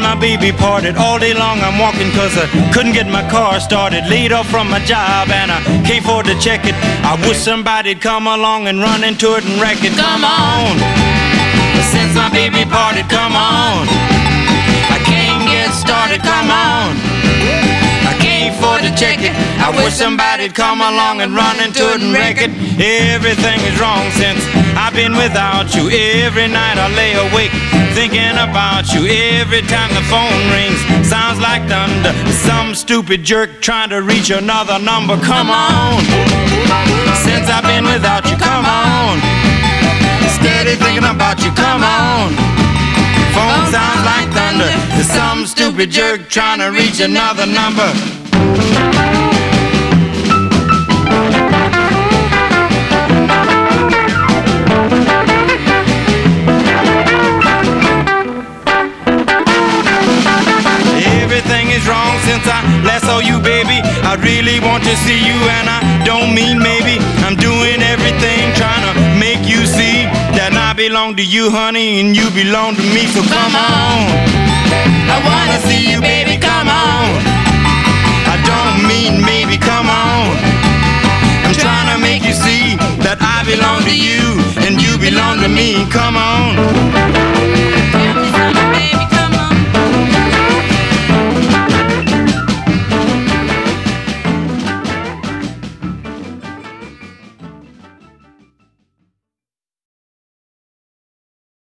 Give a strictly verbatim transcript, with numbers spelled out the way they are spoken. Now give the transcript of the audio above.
my baby parted, all day long I'm walking cause I couldn't get my car started. Laid off from my job and I can't afford to check it. I wish somebody'd come along and run into it and wreck it. Come on, since my baby parted, come on. I can't get started, come on. I can't afford to check it. I wish somebody'd come along and run into it and wreck it. Everything is wrong since I've been without you. Every night I lay awake thinking about you. Every time the phone rings, sounds like thunder. Some stupid jerk trying to reach another number. Come on, since I've been without you, come on. Steady thinking about you, come on. Phone sounds like thunder. Some stupid jerk trying to reach another number. Everything is wrong since I last saw you, baby. I really want to see you and I don't mean maybe. I'm doing everything trying to make you see that I belong to you, honey, and you belong to me. So come on, I wanna see